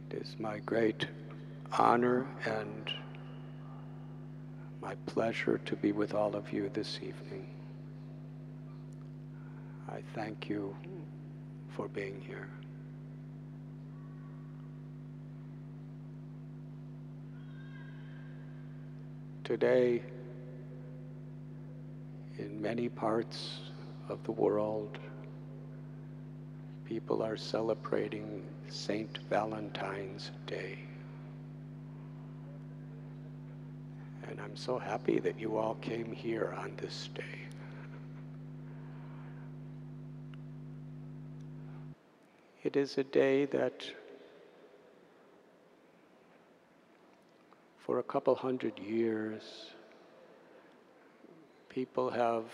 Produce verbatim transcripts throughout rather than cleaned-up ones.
It is my great honor and my pleasure to be with all of you this evening. I thank you for being here. Today, in many parts of the world, people are celebrating Saint Valentine's Day. And I'm so happy that you all came here on this day. It is a day that for a couple hundred years, people have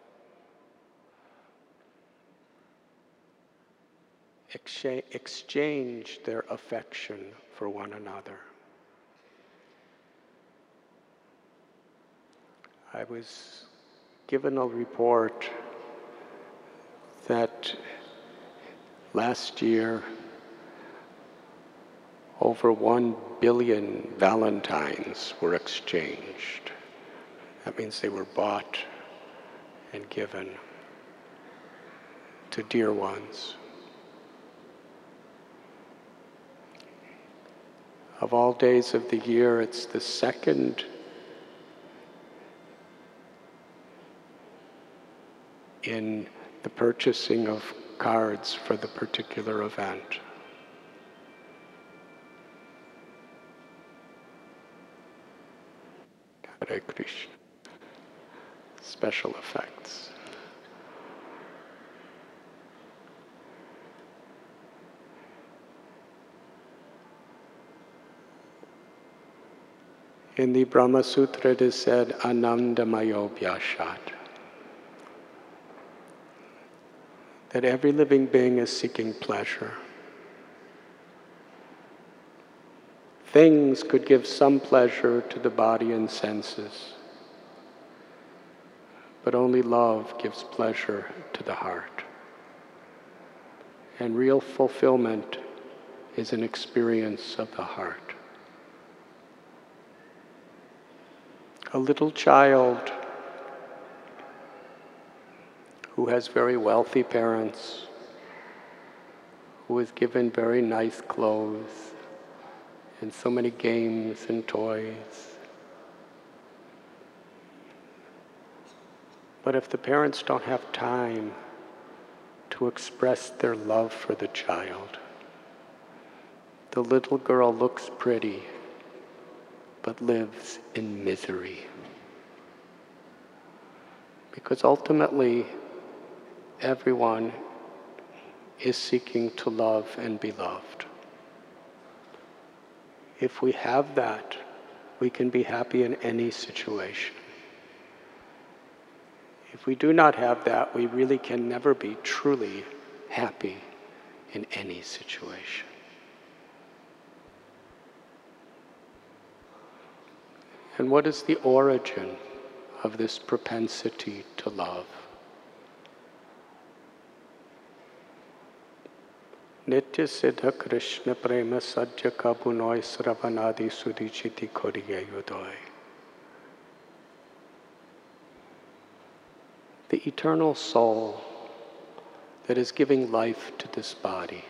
exchange, exchanged their affection for one another. I was given a report that last year over one billion Valentines were exchanged. That means they were bought and given to dear ones. Of all days of the year, it's the second in the purchasing of cards for the particular event. Hare Krishna. Special effects. In the Brahma Sutra it is said, Anandamayo Vyashat, that every living being is seeking pleasure. Things could give some pleasure to the body and senses, but only love gives pleasure to the heart. And real fulfillment is an experience of the heart. A little child who has very wealthy parents, who is given very nice clothes and so many games and toys. But if the parents don't have time to express their love for the child, the little girl looks pretty, but lives in misery. Because ultimately, everyone is seeking to love and be loved. If we have that, we can be happy in any situation. If we do not have that, we really can never be truly happy in any situation. And what is the origin of this propensity to love? Nitya Siddha Krishna Prema Sadhya Kabunoi Sravanadi Sudichiti Koriya Yudoi. The eternal soul that is giving life to this body.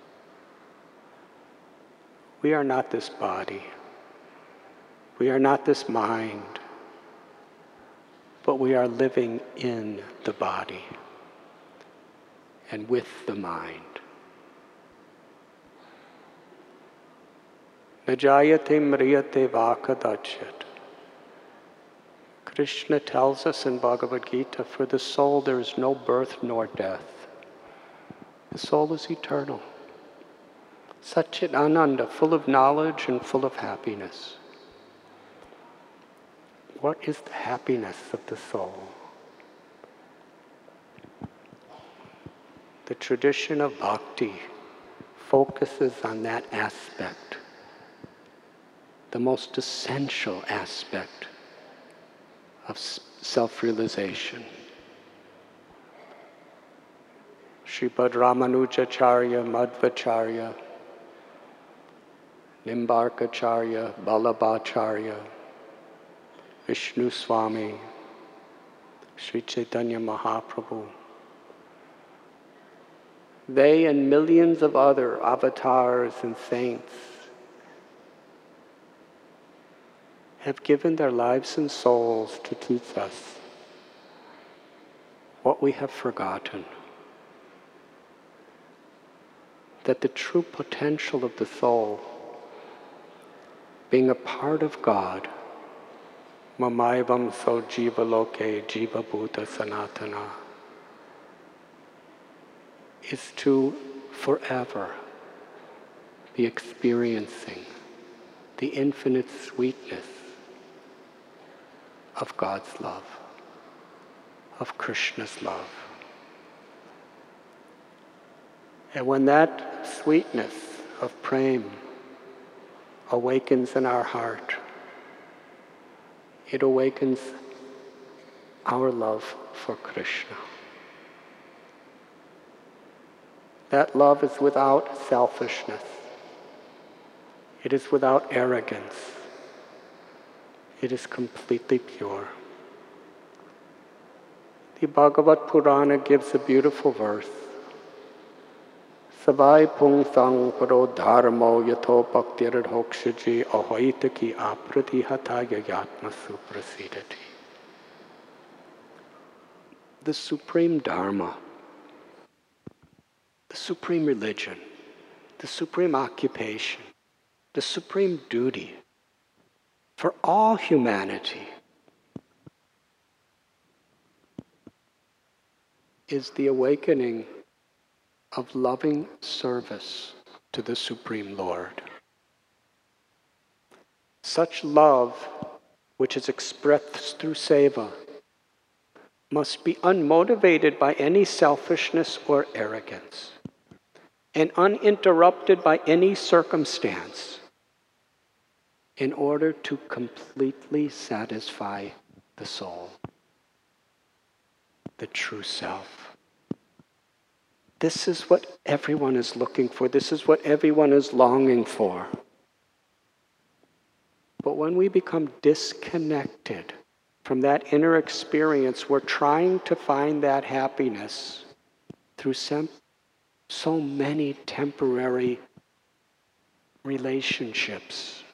We are not this body. We are not this mind, but we are living in the body and with the mind. Najayate mriyate vakadachyat. Krishna tells us in Bhagavad Gita, for the soul there is no birth nor death. The soul is eternal. Satchit Ananda, full of knowledge and full of happiness. What is the happiness of the soul? The tradition of bhakti focuses on that aspect, the most essential aspect of self-realization. Sripad Ramanujacharya Madhvacharya Nimbarkacharya, Balabhacharya, Vishnu Swami, Sri Chaitanya Mahaprabhu. They and millions of other avatars and saints have given their lives and souls to teach us what we have forgotten. That the true potential of the soul, being a part of God, Mamaivam so jiva loke jiva bhuta sanatana, is to forever be experiencing the infinite sweetness of God's love, of Krishna's love. And when that sweetness of prema awakens in our heart, it awakens our love for Krishna. That love is without selfishness. It is without arrogance. It is completely pure. The Bhagavad Purana gives a beautiful verse. Savai pung sang paro dharmo yato bhaktir hokshaji ahoitaki apratihataya yatma suprasidati. The supreme dharma, the supreme religion, the supreme occupation, the supreme duty for all humanity is the awakening of loving service to the Supreme Lord. Such love, which is expressed through seva, must be unmotivated by any selfishness or arrogance, and uninterrupted by any circumstance, in order to completely satisfy the soul, the true self. This is what everyone is looking for. This is what everyone is longing for. But when we become disconnected from that inner experience, we're trying to find that happiness through some, so many temporary relationships,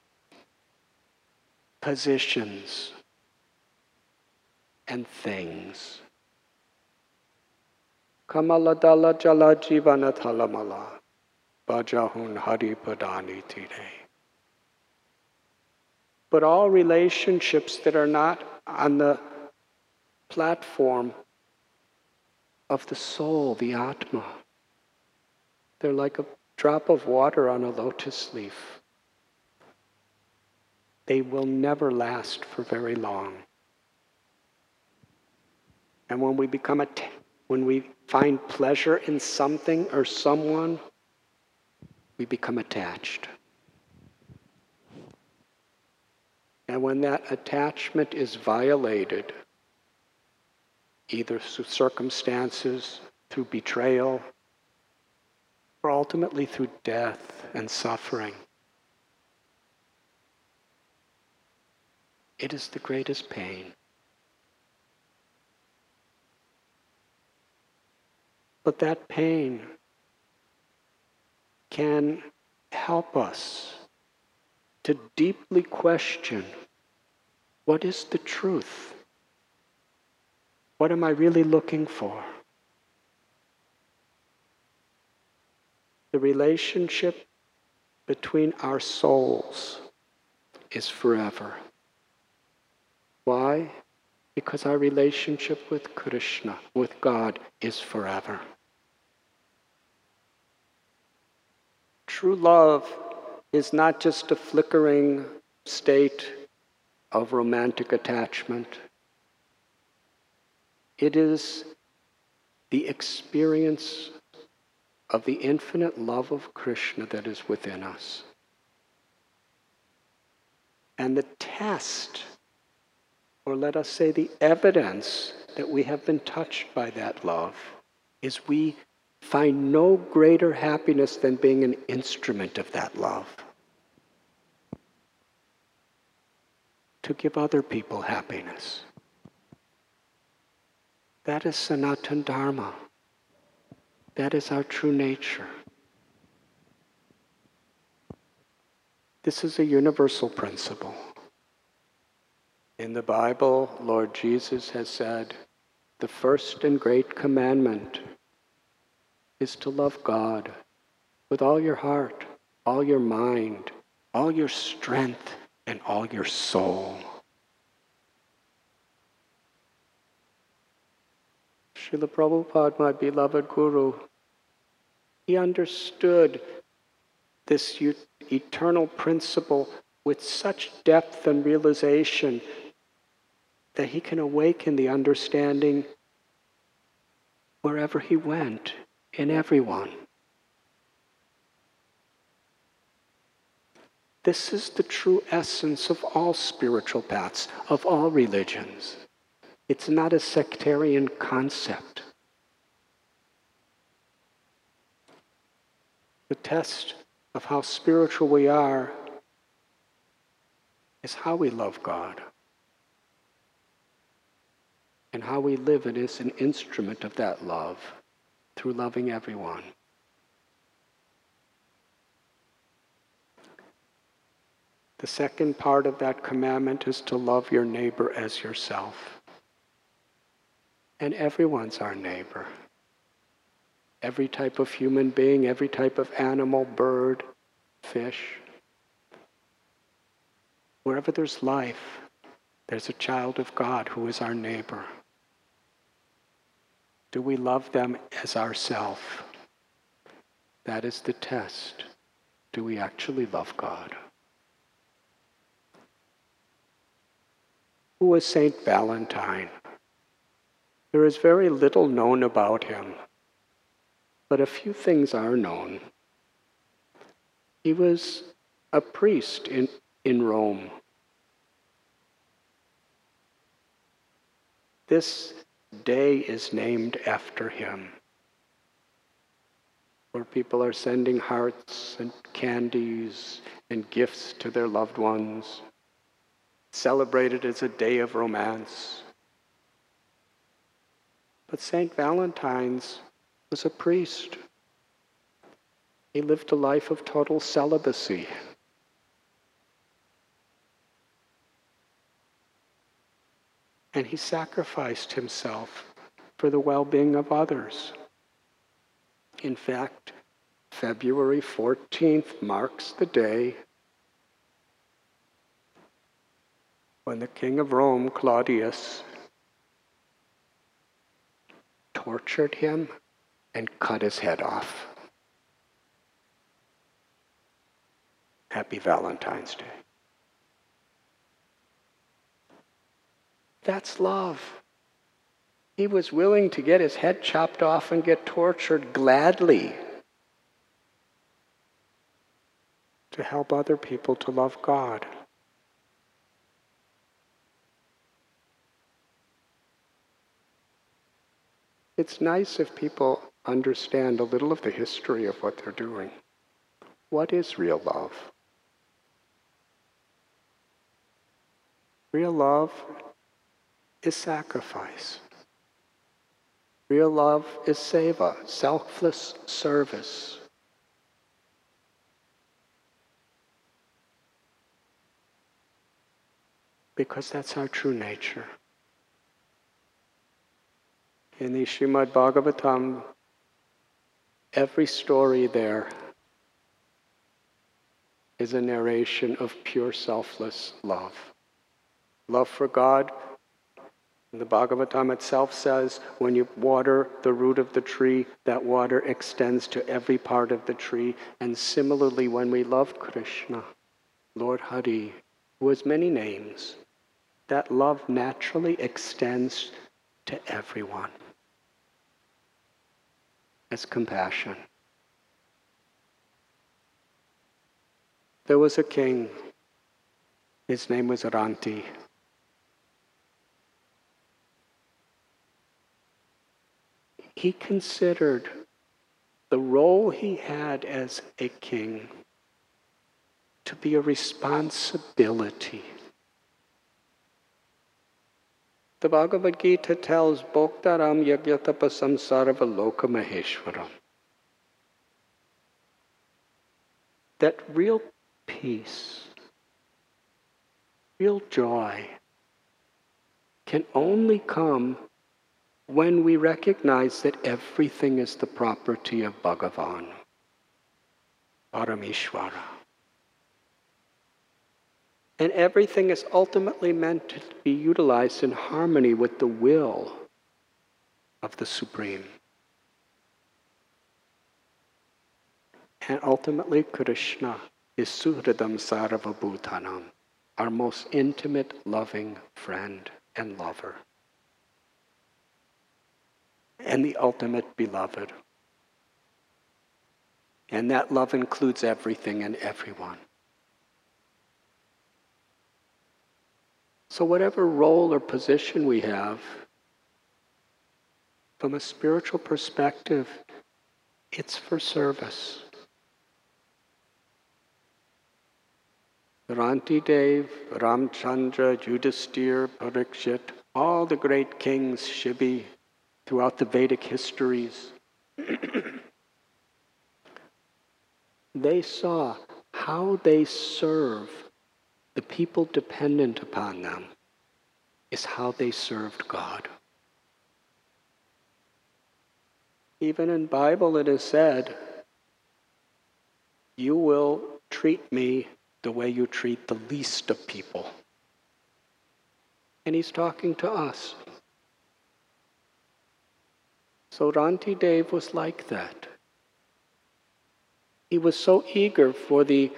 positions, and things. Kamaladala jala jivana thalamala, bajahun hari padani tire. But all relationships that are not on the platform of the soul, the Atma, they're like a drop of water on a lotus leaf. They will never last for very long. And when we become a When we find pleasure in something or someone, we become attached. And when that attachment is violated, either through circumstances, through betrayal, or ultimately through death and suffering, it is the greatest pain. But that pain can help us to deeply question, what is the truth? What am I really looking for? The relationship between our souls is forever. Why? Because our relationship with Krishna, with God, is forever. True love is not just a flickering state of romantic attachment. It is the experience of the infinite love of Krishna that is within us. And the test, or let us say the evidence that we have been touched by that love, is we find no greater happiness than being an instrument of that love. to give other people happiness. That is Sanatana Dharma. That is our true nature. This is a universal principle. In the Bible, Lord Jesus has said, the first and great commandment is to love God with all your heart, all your mind, all your strength, and all your soul. Srila Prabhupada, my beloved Guru, he understood this eternal principle with such depth and realization that he can awaken the understanding wherever he went, in everyone. This is the true essence of all spiritual paths, of all religions. It's not a sectarian concept. The test of how spiritual we are is how we love God. And how we live it is an instrument of that love through loving everyone. The second part of that commandment is to love your neighbor as yourself. And everyone's our neighbor. Every type of human being, every type of animal, bird, fish. Wherever there's life, there's a child of God who is our neighbor. Do we love them as ourself? That is the test. Do we actually love God? Who was Saint Valentine? There is very little known about him, but a few things are known. He was a priest in, in Rome. This day is named after him, where people are sending hearts and candies and gifts to their loved ones, celebrated as a day of romance. But Saint Valentine's was a priest. He lived a life of total celibacy. And he sacrificed himself for the well-being of others. In fact, February fourteenth marks the day when the king of Rome, Claudius, tortured him and cut his head off. Happy Valentine's Day. That's love. He was willing to get his head chopped off and get tortured gladly to help other people to love God. It's nice if people understand a little of the history of what they're doing. What is real love? Real love is sacrifice. Real love is seva, selfless service. Because that's our true nature. In the Srimad Bhagavatam, every story there is a narration of pure selfless love. Love for God. The Bhagavatam itself says, when you water the root of the tree, that water extends to every part of the tree. And similarly, when we love Krishna, Lord Hari, who has many names, that love naturally extends to everyone as compassion. There was a king. His name was Ranti. He considered the role he had as a king to be a responsibility. The Bhagavad Gita tells Bhoktaram Yagyatapasam Sarva Loka Maheshwaram that real peace, real joy can only come when we recognize that everything is the property of Bhagavan, Parameshwara. And everything is ultimately meant to be utilized in harmony with the will of the Supreme. And ultimately, Krishna is Suhridam Sarvabhutanam, our most intimate, loving friend and lover, and the ultimate beloved. And that love includes everything and everyone. So whatever role or position we have, from a spiritual perspective, it's for service. Rantidev, Ramchandra, Yudhisthira, Parikshit, all the great kings, Shibi, throughout the Vedic histories, they saw how they serve the people dependent upon them is how they served God. Even in Bible it is said, you will treat me the way you treat the least of people. And he's talking to us. So Rantidev was like that. He was so eager for the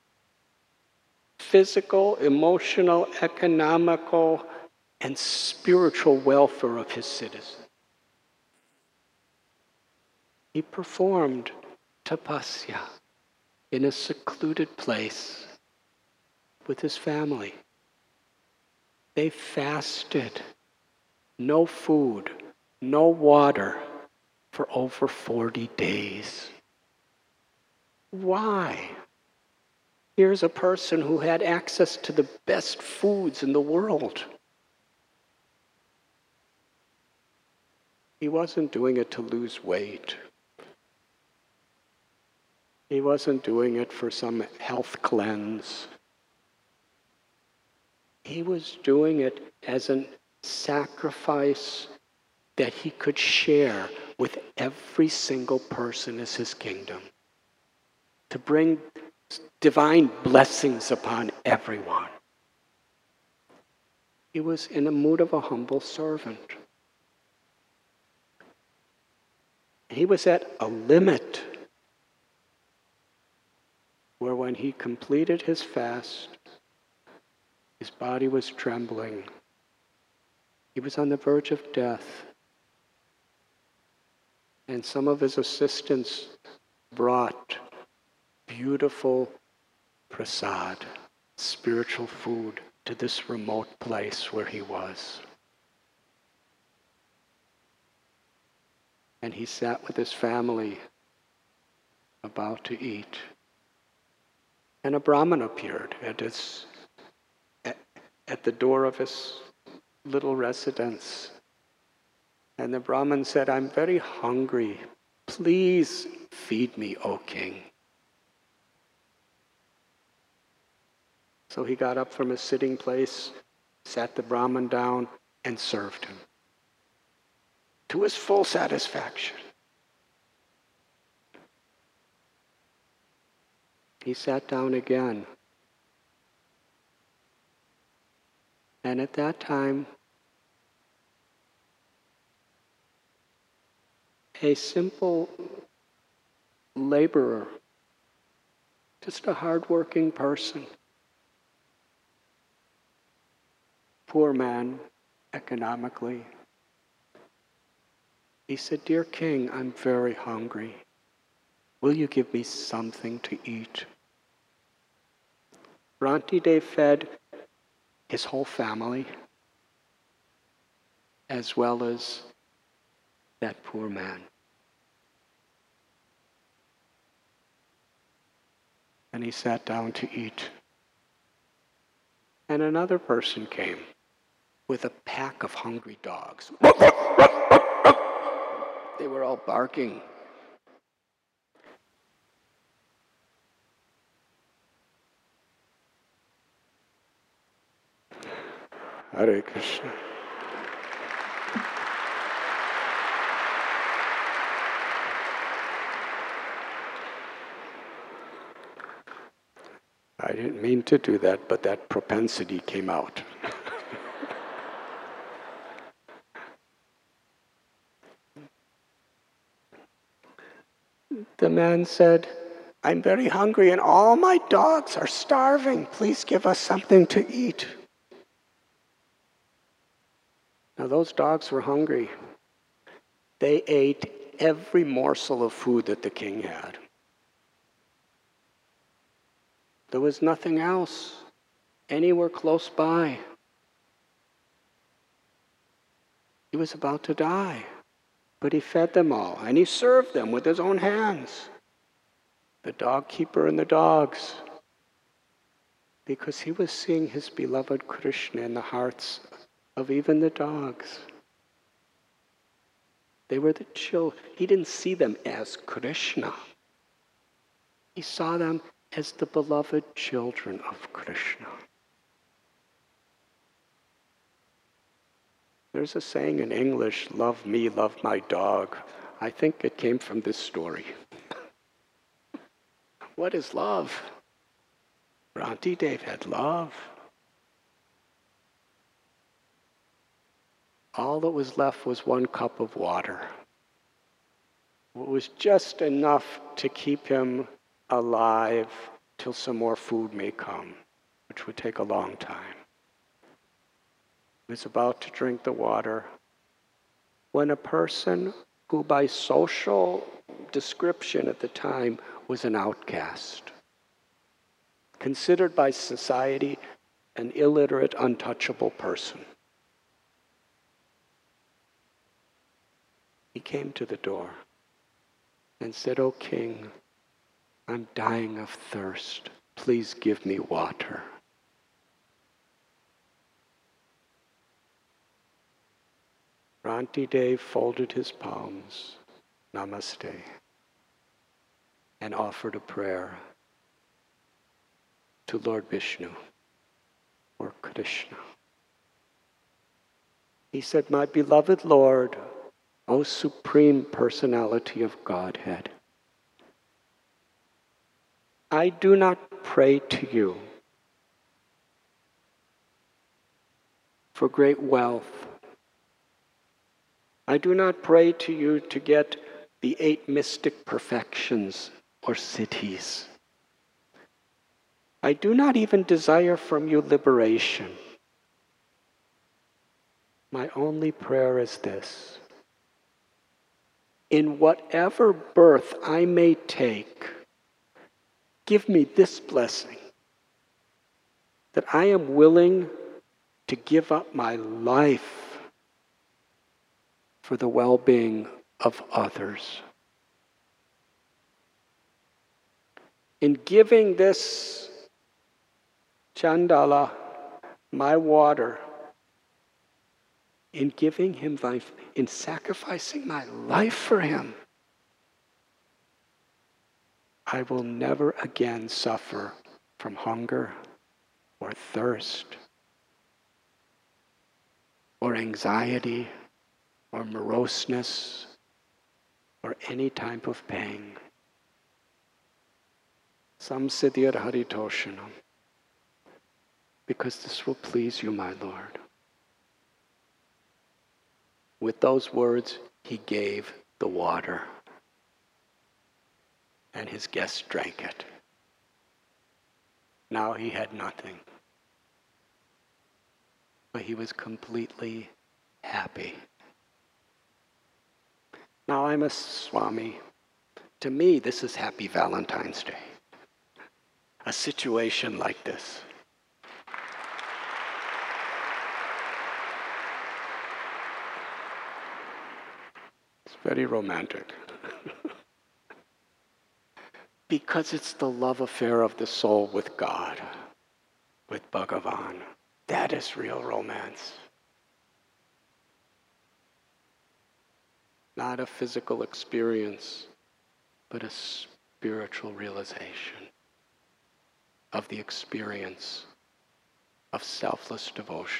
physical, emotional, economical, and spiritual welfare of his citizens. He performed tapasya in a secluded place with his family. They fasted, no food, no water, for over forty days. Why? Here's a person who had access to the best foods in the world. He wasn't doing it to lose weight. He wasn't doing it for some health cleanse. He was doing it as a sacrifice that he could share with every single person as his kingdom, to bring divine blessings upon everyone. He was in a mood of a humble servant. He was at a limit where when he completed his fast, his body was trembling. He was on the verge of death. And some of his assistants brought beautiful prasad, spiritual food, to this remote place where he was. And he sat with his family about to eat. And a Brahmin appeared at his at, at the door of his little residence. And the Brahmin said, I'm very hungry. Please feed me, O king. So he got up from his sitting place, sat the Brahmin down, and served him to his full satisfaction. He sat down again. And at that time, a simple laborer, just a hardworking person, poor man economically, he said, Dear King, I'm very hungry. Will you give me something to eat? Rantidev fed his whole family as well as that poor man. And he sat down to eat. And another person came. with a pack of hungry dogs. They were all barking. Hare Krishna. I didn't mean to do that, but that propensity came out. The man said, I'm very hungry and all my dogs are starving. Please give us something to eat. Now those dogs were hungry. They ate every morsel of food that the king had. There was nothing else anywhere close by. He was about to die, but he fed them all, and he served them with his own hands. The dog keeper and the dogs, because he was seeing his beloved Krishna in the hearts of even the dogs. They were the children. He didn't see them as Krishna. He saw them as the beloved children of Krishna. There's a saying in English, love me, love my dog. I think it came from this story. What is love? Ranti Dev had love. All that was left was one cup of water. It was just enough to keep him alive till some more food may come, which would take a long time. He was about to drink the water when a person who by social description at the time was an outcast, considered by society an illiterate, untouchable person. He came to the door and said, "O king, I'm dying of thirst. Please give me water." Ranti Dev folded his palms, namaste, and offered a prayer to Lord Vishnu or Krishna. He said, "My beloved Lord, O Supreme Personality of Godhead, I do not pray to you for great wealth. I do not pray to you to get the eight mystic perfections or siddhis. I do not even desire from you liberation. My only prayer is this: in whatever birth I may take, give me this blessing, that I am willing to give up my life for the well-being of others. In giving this Chandala my water, in giving him life, in sacrificing my life for him, I will never again suffer from hunger or thirst or anxiety or moroseness or any type of pain. Samsiddhir haritoshanam. Because this will please you, my Lord." With those words, he gave the water, and his guests drank it. Now he had nothing, but he was completely happy. Now I'm a Swami. To me, this is Happy Valentine's Day. A situation like this. It's very romantic. Because it's the love affair of the soul with God, with Bhagavan. That is real romance. not a physical experience, but a spiritual realization of the experience of selfless devotion.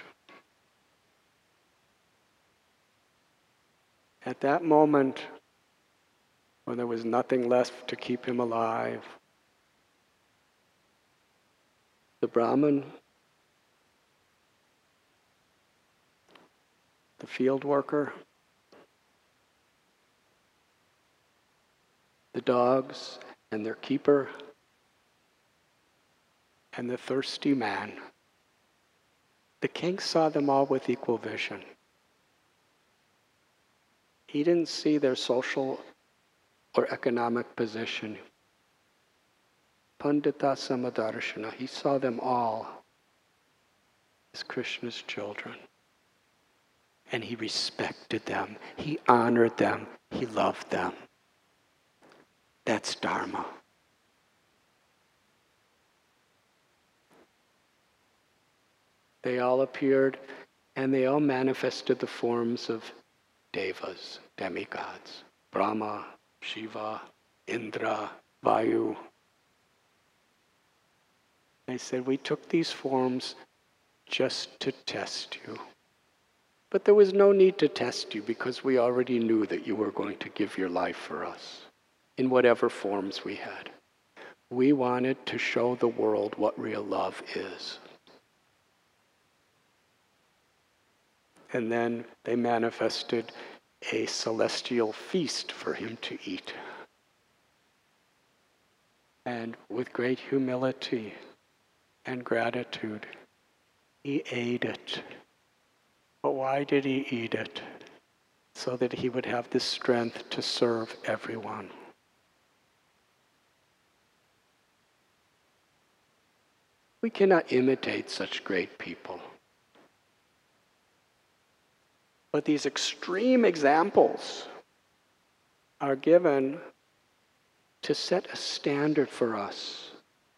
At that moment, when there was nothing left to keep him alive, the Brahmin, the field worker, the dogs and their keeper, and the thirsty man, the king saw them all with equal vision. He didn't see their social or economic position. Pandita Samadarshana, he saw them all as Krishna's children. And he respected them, he honored them, he loved them. That's Dharma. They all appeared and they all manifested the forms of devas, demigods. Brahma, Shiva, Indra, Vayu. They said, we took these forms just to test you. But there was no need to test you because we already knew that you were going to give your life for us in whatever forms we had. We wanted to show the world what real love is. And then they manifested a celestial feast for him to eat. And with great humility and gratitude, he ate it. But why did he eat it? So that he would have the strength to serve everyone. We cannot imitate such great people. But these extreme examples are given to set a standard for us.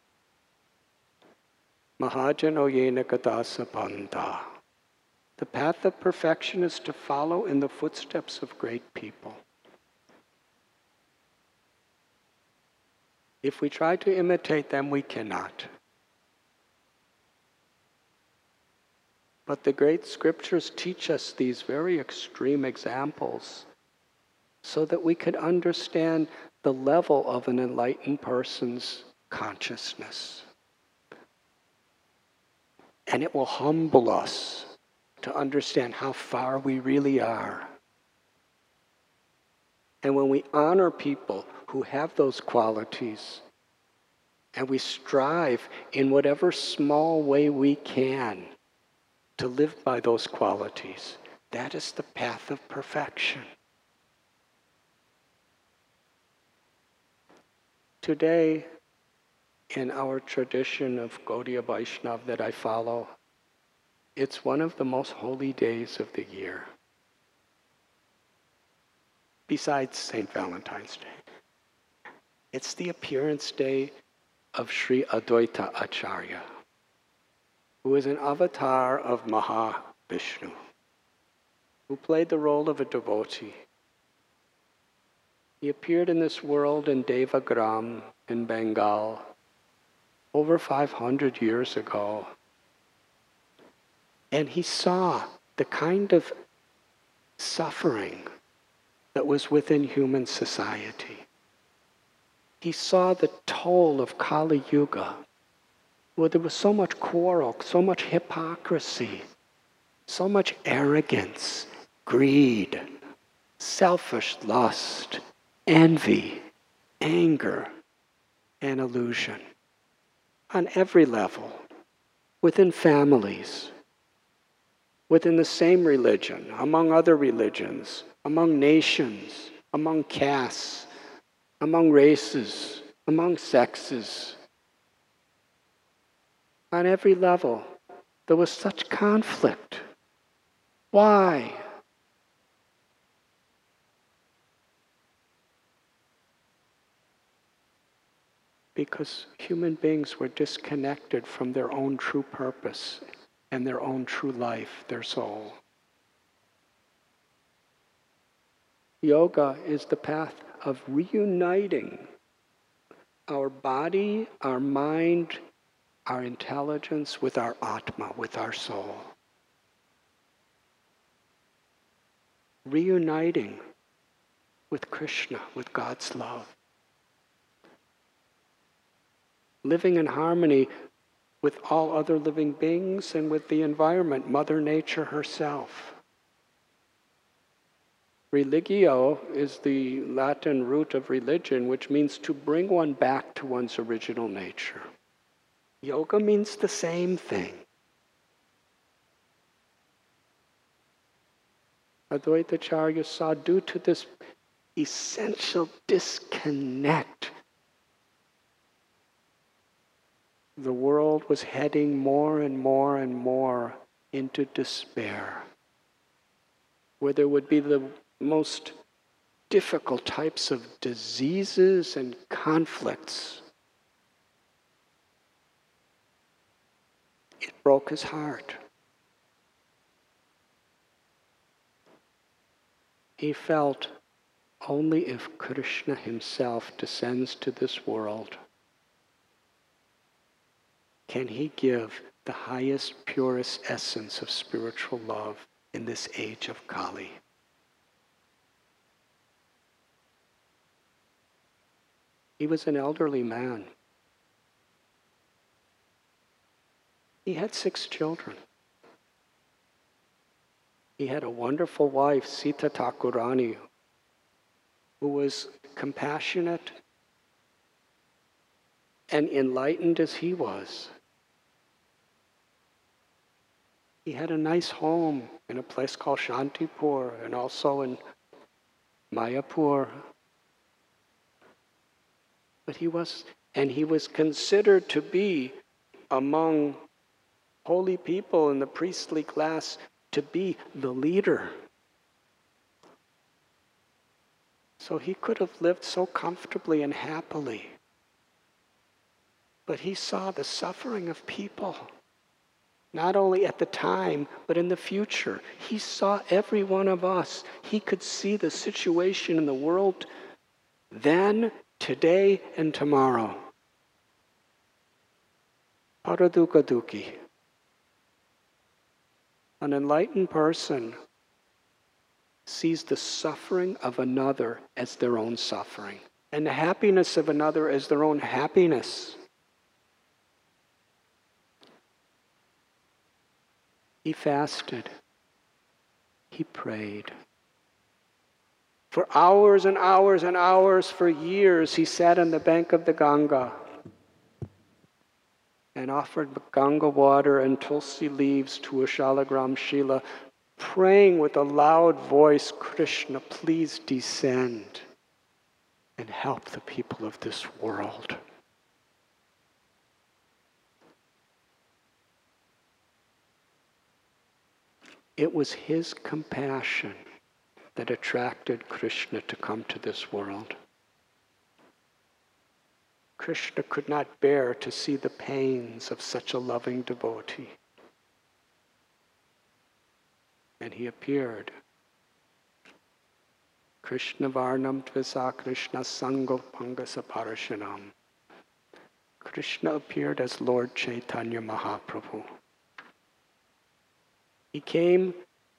Mahajano yena katasa panta. The path of perfection is to follow in the footsteps of great people. If we try to imitate them, we cannot. But the great scriptures teach us these very extreme examples so that we could understand the level of an enlightened person's consciousness. And it will humble us to understand how far we really are. And when we honor people who have those qualities, and we strive in whatever small way we can to live by those qualities, that is the path of perfection. Today, in our tradition of Gaudiya Vaishnava that I follow, it's one of the most holy days of the year, besides Saint Valentine's Day. It's the appearance day of Sri Advaita Acharya, who is an avatar of Mahavishnu, who played the role of a devotee. He appeared in this world in Devagram in Bengal over five hundred years ago. And he saw the kind of suffering that was within human society. He saw the toll of Kali Yuga, where there was so much quarrel, so much hypocrisy, so much arrogance, greed, selfish lust, envy, anger, and illusion. On every level, within families, within the same religion, among other religions, among nations, among castes, among races, among sexes. On every level, there was such conflict. Why? Because human beings were disconnected from their own true purpose and their own true life, their soul. Yoga is the path of reuniting our body, our mind, our intelligence with our Atma, with our soul. Reuniting with Krishna, with God's love. Living in harmony with all other living beings and with the environment, Mother Nature herself. Religio is the Latin root of religion, which means to bring one back to one's original nature. Yoga means the same thing. Advaitacharya saw, due to this essential disconnect, the world was heading more and more and more into despair, where there would be the most difficult types of diseases and conflicts. It broke his heart. He felt only if Krishna himself descends to this world can he give the highest, purest essence of spiritual love in this age of Kali. He was an elderly man. He had six children. He had a wonderful wife, Sita Thakurani, who was compassionate and enlightened as he was. He had a nice home in a place called Shantipur and also in Mayapur. But he was, and he was considered to be among holy people in the priestly class, to be the leader. So he could have lived so comfortably and happily. But he saw the suffering of people, not only at the time, but in the future. He saw every one of us. He could see the situation in the world then, today, and tomorrow. Paraduka Duki. An enlightened person sees the suffering of another as their own suffering, and the happiness of another as their own happiness. He fasted. He prayed. For hours and hours and hours, for years, he sat on the bank of the Ganga and offered Ganga water and tulsi leaves to a Shalagram Shila, praying with a loud voice, Krishna, please descend and help the people of this world. It was his compassion that attracted Krishna to come to this world. Krishna could not bear to see the pains of such a loving devotee. And he appeared. Krishna Varnam Tvisa Krishna Sango Pangasa Parashanam. Krishna appeared as Lord Chaitanya Mahaprabhu. He came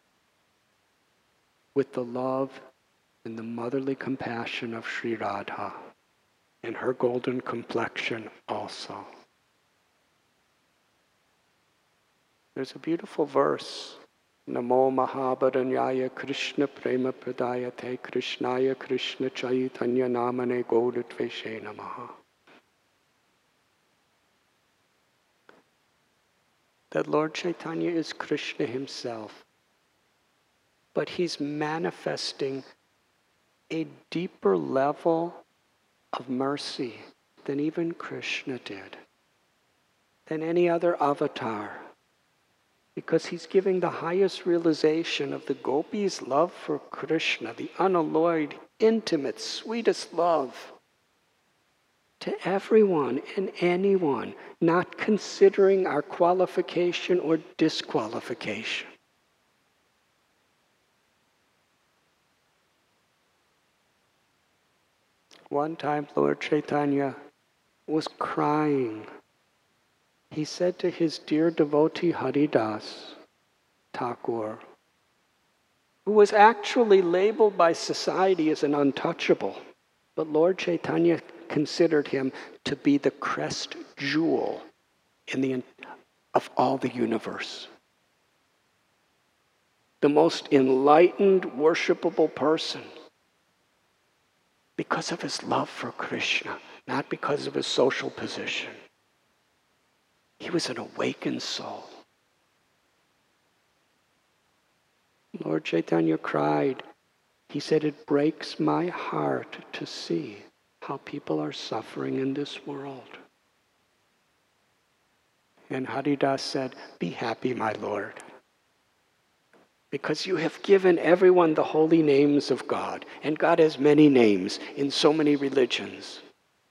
with the love and the motherly compassion of Sri Radha, and her golden complexion also. There's a beautiful verse. Namo Mahabharanyaya Krishna Prema Pradayate Krishnaya Krishna Chaitanya Namane Gaudatveshe Namaha. That Lord Chaitanya is Krishna himself, but he's manifesting a deeper level of mercy than even Krishna did, than any other avatar, because he's giving the highest realization of the gopis' love for Krishna, the unalloyed, intimate, sweetest love, to everyone and anyone, not considering our qualification or disqualification. One time Lord Chaitanya was crying. He said to his dear devotee Haridas Thakur, who was actually labeled by society as an untouchable, but Lord Chaitanya considered him to be the crest jewel in the, of all the universe. The most enlightened, worshipable person because of his love for Krishna, not because of his social position. He was an awakened soul. Lord Chaitanya cried. He said, "It breaks my heart to see how people are suffering in this world." And Haridas said, "Be happy, my Lord, because you have given everyone the holy names of God, and God has many names in so many religions.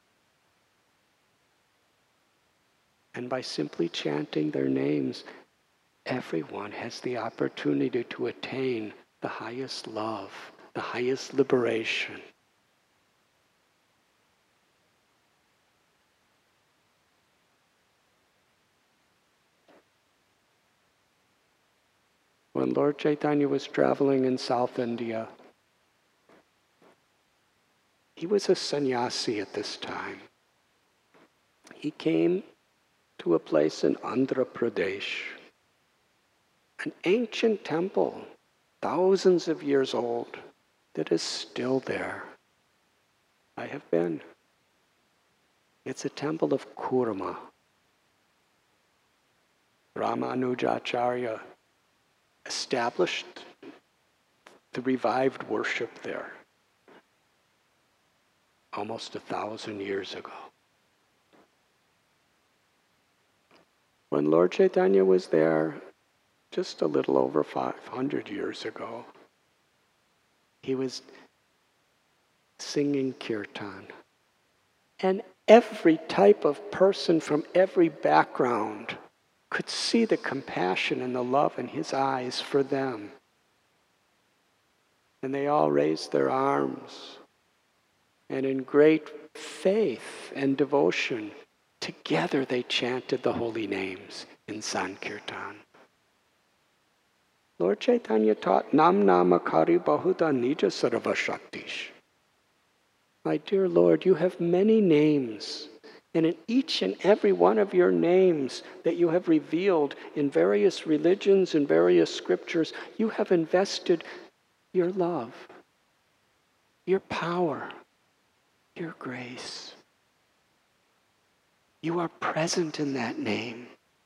And by simply chanting their names, everyone has the opportunity to attain the highest love, the highest liberation." When Lord Chaitanya was traveling in South India, he was a sannyasi at this time. He came to a place in Andhra Pradesh, an ancient temple, thousands of years old, that is still there. I have been. It's a temple of Kurma. Ramanujacharya established the revived worship there almost a thousand years ago. When Lord Chaitanya was there just a little over five hundred years ago, he was singing kirtan. And every type of person from every background could see the compassion and the love in his eyes for them. And they all raised their arms. And in great faith and devotion, together they chanted the holy names in Sankirtan. Lord Chaitanya taught, Nam Namakari Bahuda Nija Sarva Shaktish. My dear Lord, you have many names, and in each and every one of your names that you have revealed in various religions and various scriptures, you have invested your love, your power, your grace. You are present in that name.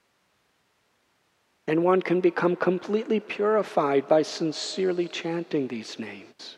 And one can become completely purified by sincerely chanting these names.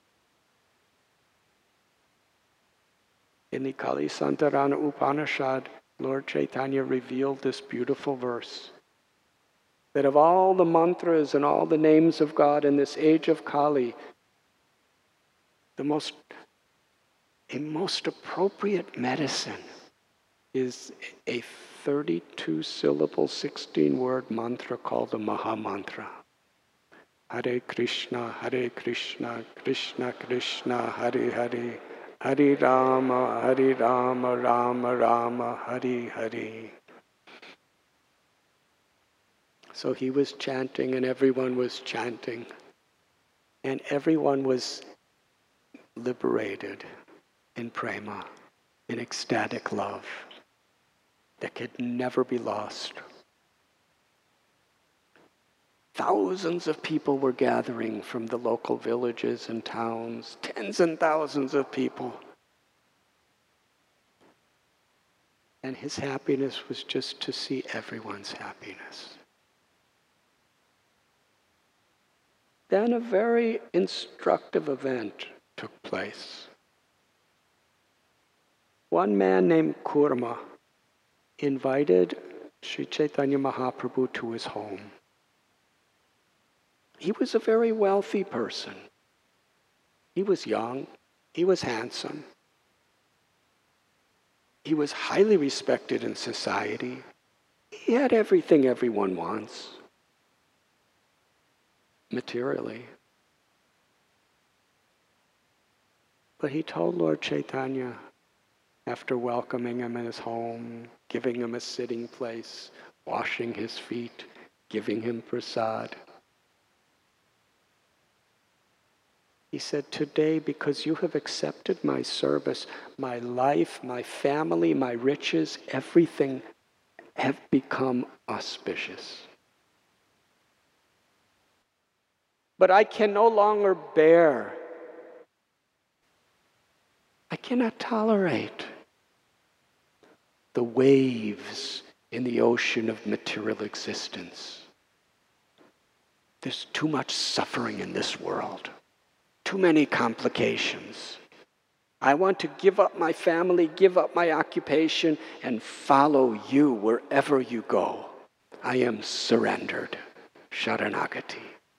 In the Kali Santarana Upanishad, Lord Chaitanya revealed this beautiful verse, that of all the mantras and all the names of God in this age of Kali, the most, a most appropriate medicine is a thirty-two syllable, sixteen word mantra called the Maha Mantra. Hare Krishna, Hare Krishna, Krishna Krishna, Hare Hare, Hare Rama, Hare Rama, Rama Rama, Hare Hare. So he was chanting and everyone was chanting. And everyone was liberated in prema, in ecstatic love that could never be lost. Thousands of people were gathering from the local villages and towns, tens and thousands of people. And his happiness was just to see everyone's happiness. Then a very instructive event took place. One man named Kurma invited Sri Chaitanya Mahaprabhu to his home. He was a very wealthy person. He was young. He was handsome. He was highly respected in society. He had everything everyone wants, materially. But he told Lord Chaitanya, after welcoming him in his home, giving him a sitting place, washing his feet, giving him prasad, he said, today, because you have accepted my service, my life, my family, my riches, everything have become auspicious. But I can no longer bear, I cannot tolerate the waves in the ocean of material existence. There's too much suffering in this world, too many complications. I want to give up my family, give up my occupation, and follow you wherever you go. I am surrendered. Sharanagati.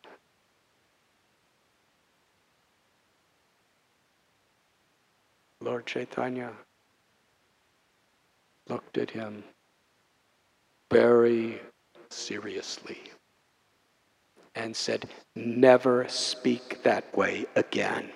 Lord Chaitanya looked at him very seriously and said, never speak that way again.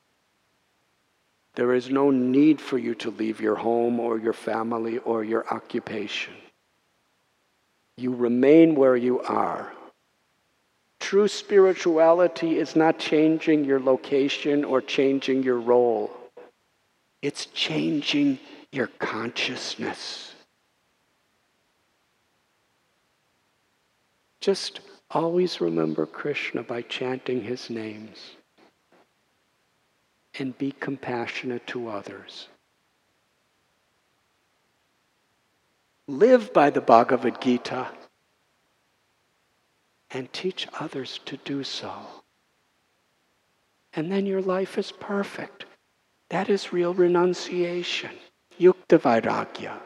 There is no need for you to leave your home or your family or your occupation. You remain where you are. True spirituality is not changing your location or changing your role. It's changing your consciousness. Just always remember Krishna by chanting his names and be compassionate to others. Live by the Bhagavad Gita and teach others to do so. And then your life is perfect. That is real renunciation. Yukta Vairagya.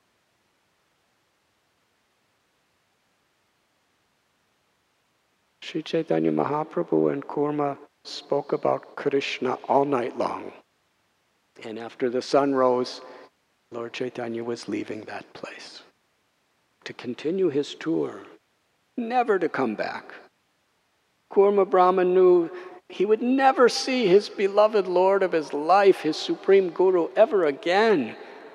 Sri Chaitanya Mahaprabhu and Kurma spoke about Krishna all night long. And after the sun rose, Lord Chaitanya was leaving that place to continue his tour, never to come back. Kurma Brahman knew he would never see his beloved Lord of his life, his Supreme Guru, ever again.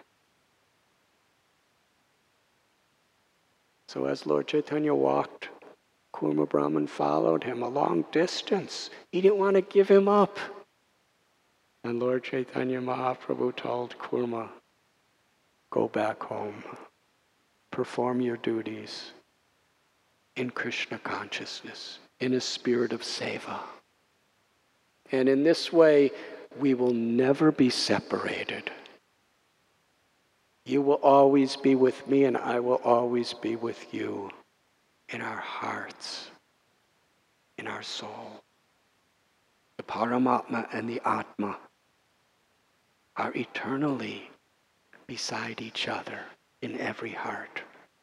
So as Lord Chaitanya walked, Kurma Brahman followed him a long distance. He didn't want to give him up. And Lord Chaitanya Mahaprabhu told Kurma, go back home, perform your duties in Krishna consciousness, in a spirit of seva. And in this way, we will never be separated. You will always be with me, and I will always be with you in our hearts, in our soul. The Paramatma and the Atma are eternally beside each other in every heart.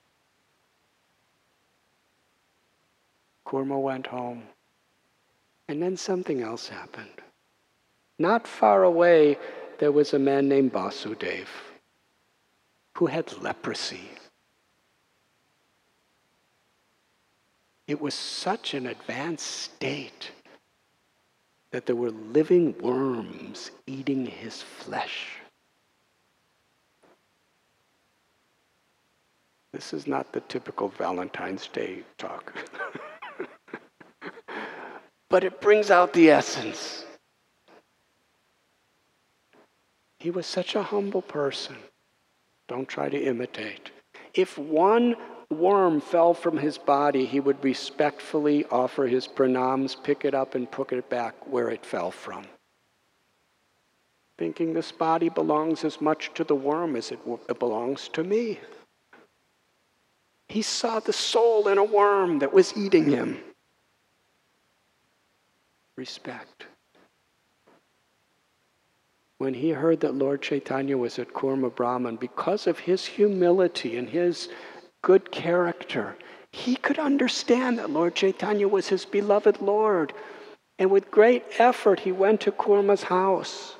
Kurma went home. And then something else happened. Not far away, there was a man named Vasudev who had leprosy. It was such an advanced state that there were living worms eating his flesh. This is not the typical Valentine's Day talk. But it brings out the essence. He was such a humble person. Don't try to imitate. If one worm fell from his body, he would respectfully offer his pranams, pick it up and put it back where it fell from. Thinking this body belongs as much to the worm as it, it belongs to me. He saw the soul in a worm that was eating him. Respect. When he heard that Lord Chaitanya was at Kurma Brahman, because of his humility and his good character, he could understand that Lord Chaitanya was his beloved Lord. And with great effort, he went to Kurma's house.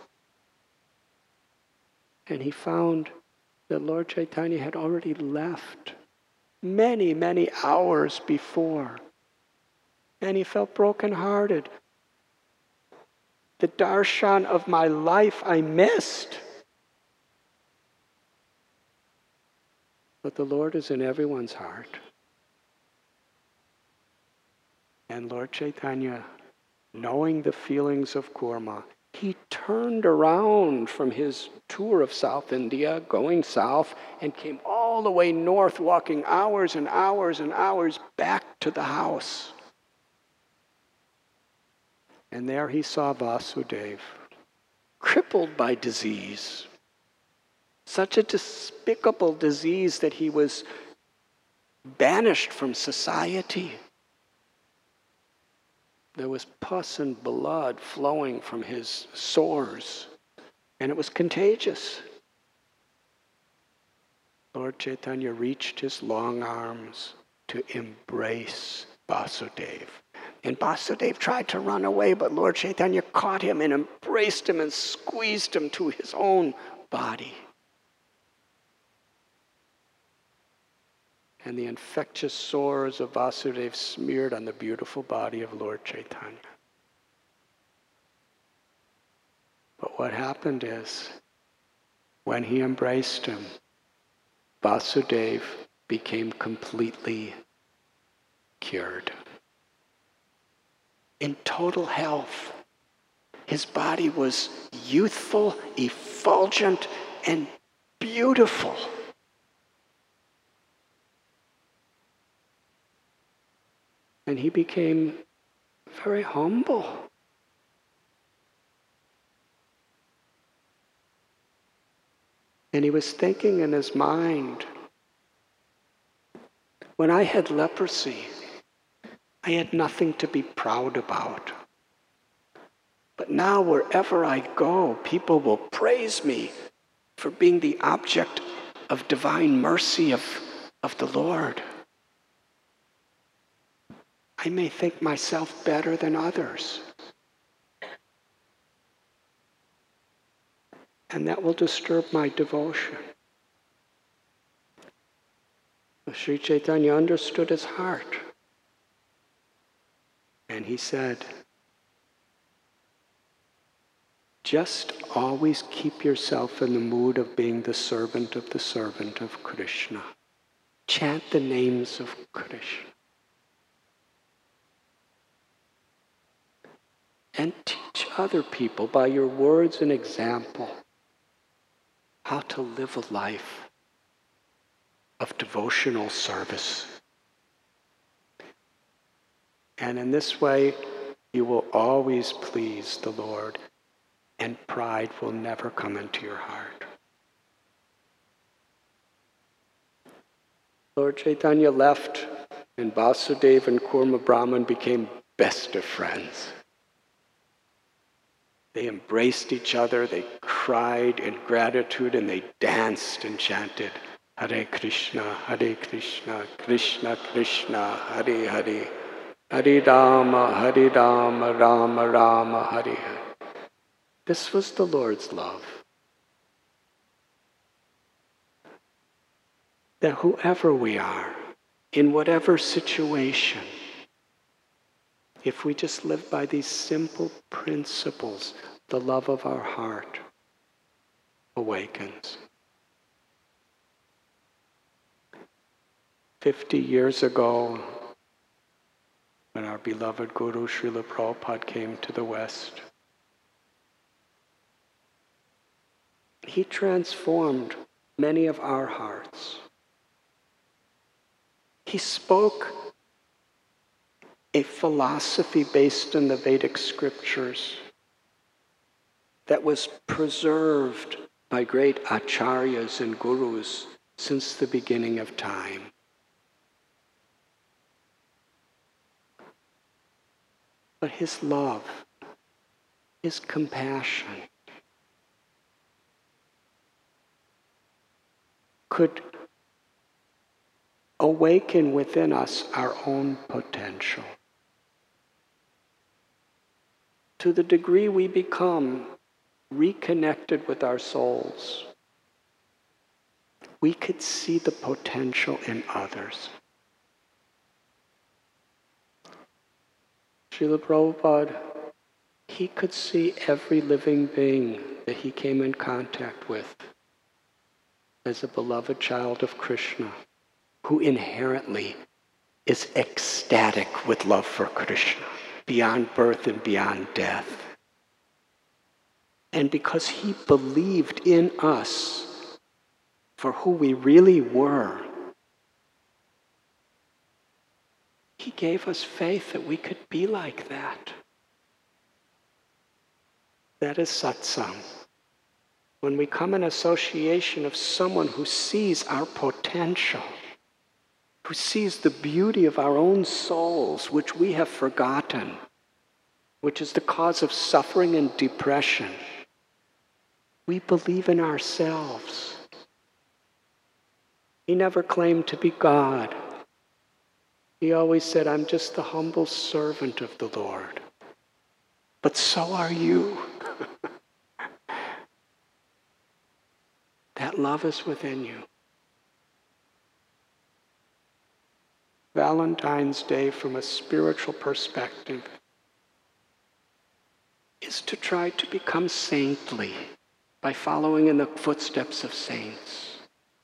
And he found that Lord Chaitanya had already left many, many hours before. And he felt brokenhearted The darshan of my life I missed. But the Lord is in everyone's heart. And Lord Chaitanya, knowing the feelings of Kurma, he turned around from his tour of South India, going south, and came all the way north, walking hours and hours and hours back to the house. And there he saw Vasudeva, crippled by disease. Such a despicable disease that he was banished from society. There was pus and blood flowing from his sores, and it was contagious. Lord Chaitanya reached his long arms to embrace Vasudeva. And Vasudeva tried to run away, but Lord Chaitanya caught him and embraced him and squeezed him to his own body. And the infectious sores of Vasudeva smeared on the beautiful body of Lord Chaitanya. But what happened is, when he embraced him, Vasudeva became completely cured. In total health. His body was youthful, effulgent, and beautiful. And he became very humble. And he was thinking in his mind, when I had leprosy, I had nothing to be proud about. But now wherever I go, people will praise me for being the object of divine mercy of, of the Lord. I may think myself better than others. And that will disturb my devotion. Sri Chaitanya understood his heart. And he said, just always keep yourself in the mood of being the servant of the servant of Krishna. Chant the names of Krishna. And teach other people by your words and example how to live a life of devotional service. And in this way, you will always please the Lord, and pride will never come into your heart. Lord Chaitanya left, and Vasudeva and Kurma Brahman became best of friends. They embraced each other, they cried in gratitude, and they danced and chanted, Hare Krishna, Hare Krishna, Krishna Krishna, Hare Hare, Hare Rama, Hare Rama, Rama Rama, Hare Hare. This was the Lord's love. That whoever we are, in whatever situation, if we just live by these simple principles, the love of our heart awakens. Fifty years ago, when our beloved Guru Srila Prabhupada came to the West, he transformed many of our hearts. He spoke a philosophy based in the Vedic scriptures that was preserved by great acharyas and gurus since the beginning of time. But his love, his compassion, could awaken within us our own potential. To the degree we become reconnected with our souls, we could see the potential in others. Srila Prabhupada, he could see every living being that he came in contact with as a beloved child of Krishna, who inherently is ecstatic with love for Krishna, beyond birth and beyond death. And because he believed in us for who we really were, he gave us faith that we could be like that. That is satsang. When we come in association of someone who sees our potential, who sees the beauty of our own souls, which we have forgotten, which is the cause of suffering and depression, we believe in ourselves. He never claimed to be God. He always said, I'm just the humble servant of the Lord. But so are you. That love is within you. Valentine's Day, from a spiritual perspective, is to try to become saintly by following in the footsteps of saints,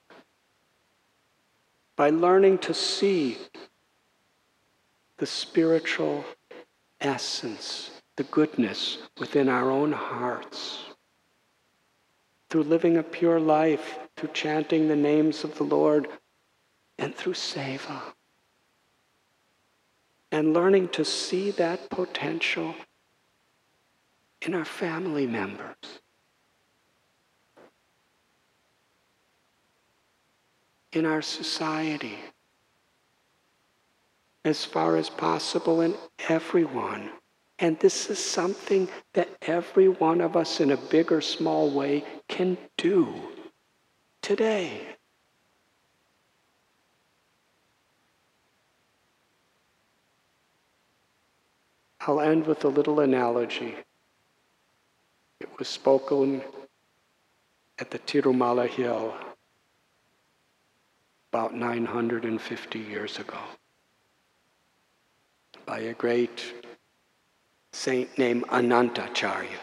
by learning to see the spiritual essence, the goodness within our own hearts, through living a pure life, through chanting the names of the Lord, and through seva. And learning to see that potential in our family members. In our society. As far as possible in everyone. And this is something that every one of us in a big or small way can do today. I'll end with a little analogy. It was spoken at the Tirumala Hill about nine hundred fifty years ago by a great saint named Anantacharya.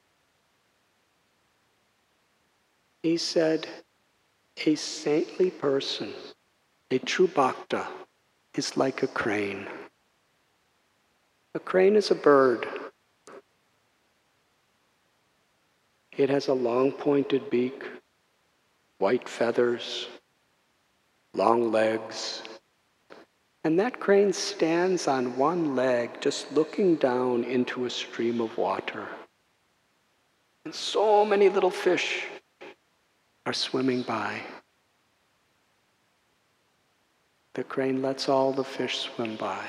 He said, a saintly person, a true bhakta, is like a crane. A crane is a bird. It has a long pointed beak, white feathers, long legs. And that crane stands on one leg, just looking down into a stream of water. And so many little fish are swimming by. The crane lets all the fish swim by.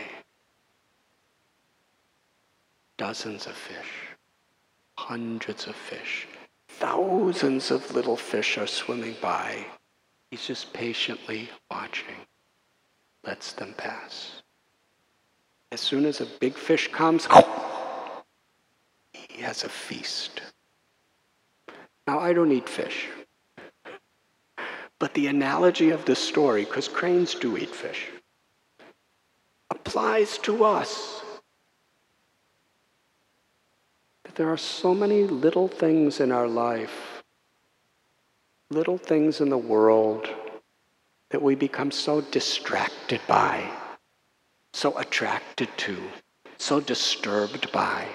Dozens of fish, hundreds of fish, thousands of little fish are swimming by. He's just patiently watching. Lets them pass. As soon as a big fish comes, he has a feast. Now, I don't eat fish. But the analogy of this story, because cranes do eat fish, applies to us. That there are so many little things in our life, little things in the world, that we become so distracted by, so attracted to, so disturbed by.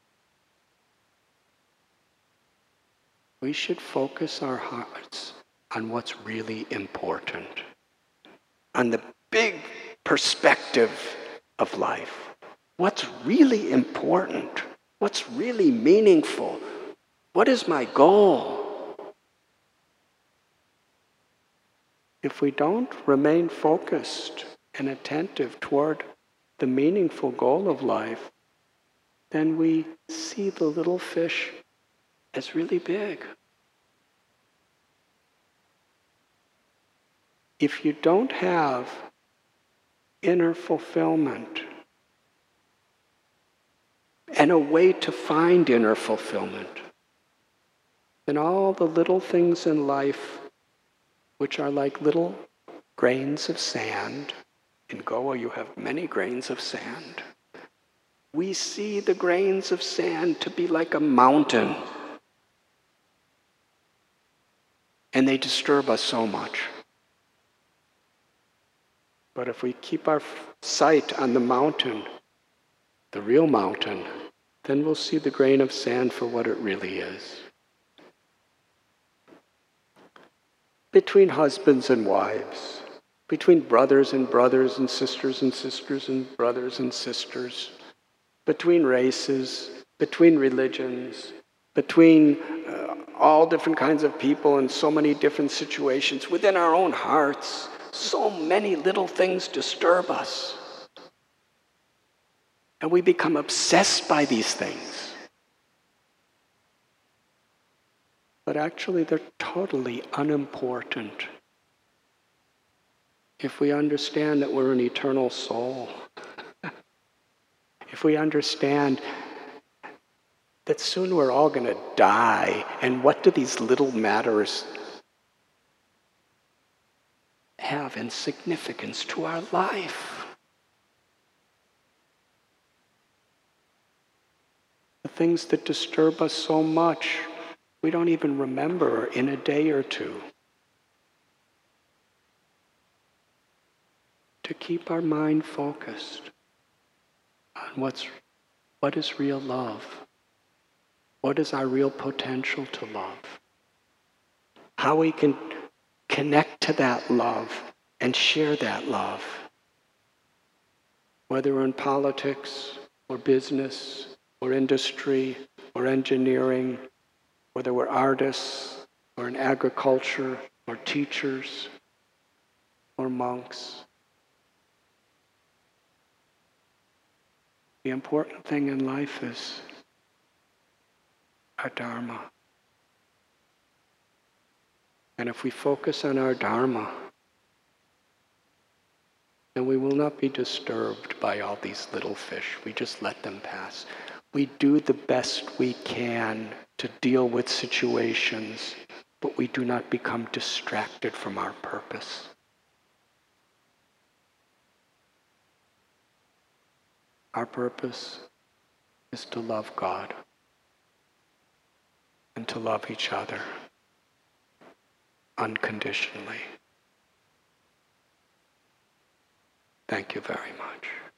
We should focus our hearts on what's really important, on the big perspective of life. What's really important? What's really meaningful? What is my goal? If we don't remain focused and attentive toward the meaningful goal of life, then we see the little fish as really big. If you don't have inner fulfillment and a way to find inner fulfillment, then all the little things in life, which are like little grains of sand. In Goa, you have many grains of sand. we see the grains of sand to be like a mountain. And they disturb us so much. But if we keep our sight on the mountain, the real mountain, then we'll see the grain of sand for what it really is. Between husbands and wives, between brothers and brothers and sisters and sisters and brothers and sisters, between races, between religions, between uh, all different kinds of people in so many different situations, within our own hearts, so many little things disturb us. And we become obsessed by these things. But actually, they're totally unimportant if we understand that we're an eternal soul. If we understand that soon we're all going to die, and what do these little matters have in significance to our life? The things that disturb us so much, we don't even remember in a day or two. To keep our mind focused on what's, what is real love. What is our real potential to love? How we can connect to that love and share that love. Whether we're in politics or business or industry or engineering, whether we're artists or in agriculture or teachers or monks. The important thing in life is our Dharma. And if we focus on our Dharma, then we will not be disturbed by all these little fish. We just let them pass. We do the best we can to deal with situations, but we do not become distracted from our purpose. Our purpose is to love God and to love each other unconditionally. Thank you very much.